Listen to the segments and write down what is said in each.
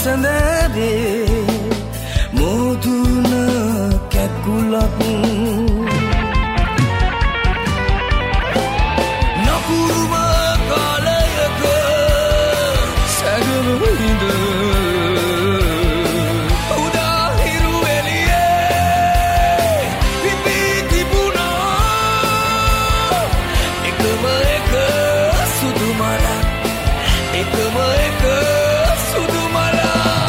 සඳරේ මොදුන කැකුලක් නපුරුම කාලයක සැගවින්ද උදා හිරු එළියේ පිපී තිබුණා එකම එක සුදු මලක් එකම එක සුදු මලක්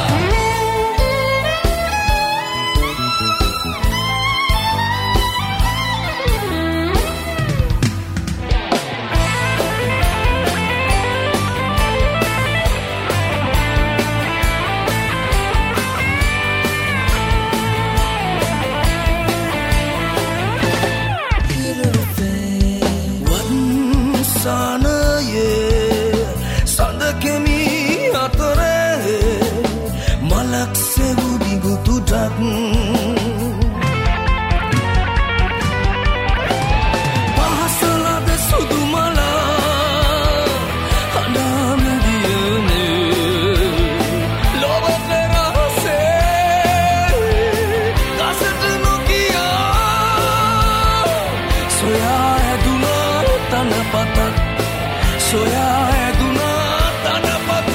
පහසලද සුදු මලා හඬාම දියනේ ලොවට රහසේ කසට නොකියා සොයා ඇදුනා තනපතක් සොයා ඇදුනා තනපතක්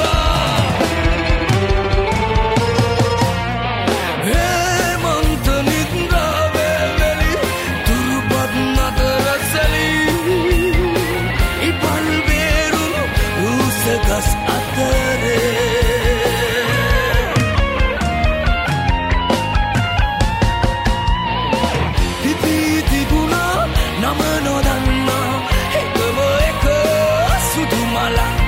ගස් අතරේ පිපී තිබුණා නම නොදන්නා එකම එක සුදු මලක්